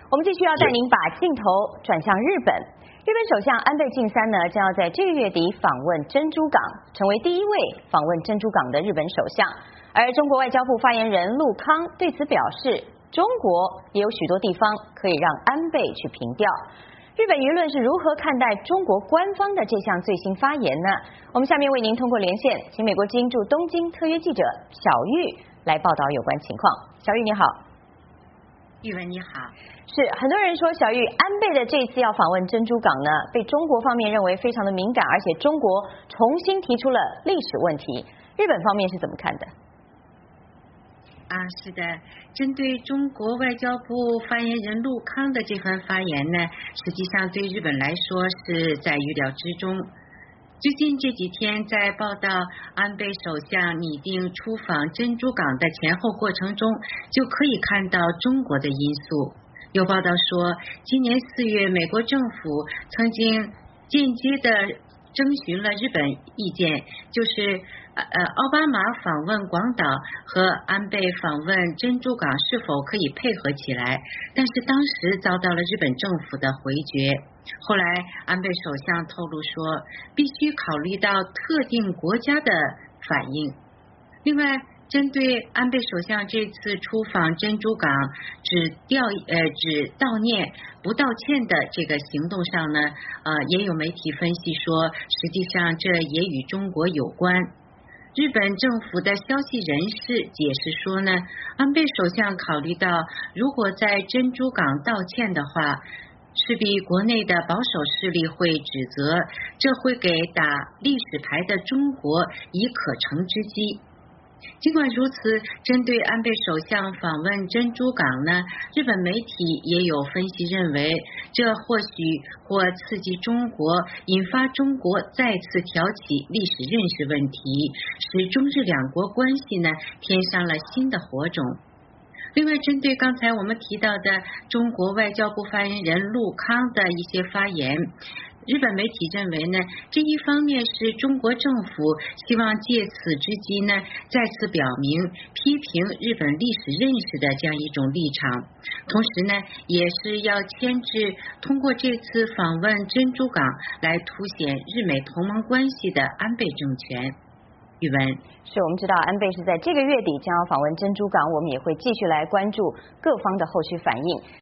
我们继续要带您把镜头转向日本。日本首相安倍晋三呢，将要在这个月底访问珍珠港，成为第一位访问珍珠港的日本首相。而中国外交部发言人陆康对此表示，中国也有许多地方可以让安倍去凭吊。日本舆论是如何看待中国官方的这项最新发言呢？我们下面为您通过连线，请美国之音驻东京特约记者小玉来报道有关情况。小玉你好。 玉文你好。 是，很多人说小玉安倍的这次要访问珍珠港呢，被中国方面认为非常的敏感，而且中国重新提出了历史问题。日本方面是怎么看的？ 是的，针对中国外交部发言人陆康的这番发言呢，实际上对日本来说是在预料之中。最近这几天在报道安倍首相拟定出访珍珠港的前后过程中，就可以看到中国的因素。有报道说，今年4月美国政府曾经间接的征询了日本意见，就是奥巴马访问广岛和安倍访问珍珠港是否可以配合起来，但是当时遭到了日本政府的回绝。后来安倍首相透露说，必须考虑到特定国家的反应。另外，针对安倍首相这次出访珍珠港只悼念不道歉的这个行动上呢，也有媒体分析说，实际上这也与中国有关。日本政府的消息人士解释说呢，安倍首相考虑到如果在珍珠港道歉的话，势必国内的保守势力会指责，这会给打历史牌的中国以可乘之机。尽管如此，针对安倍首相访问珍珠港呢，日本媒体也有分析认为，这或许或刺激中国，引发中国再次挑起历史认识问题，使中日两国关系呢添上了新的火种。另外，针对刚才我们提到的中国外交部发言人陆康的一些发言，日本媒体认为呢，这一方面是中国政府希望借此之机呢，再次表明批评日本历史认识的这样一种立场，同时呢，也是要牵制通过这次访问珍珠港来凸显日美同盟关系的安倍政权。宇文， 是我们知道安倍是在这个月底将要访问珍珠港，我们也会继续来关注各方的后续反应。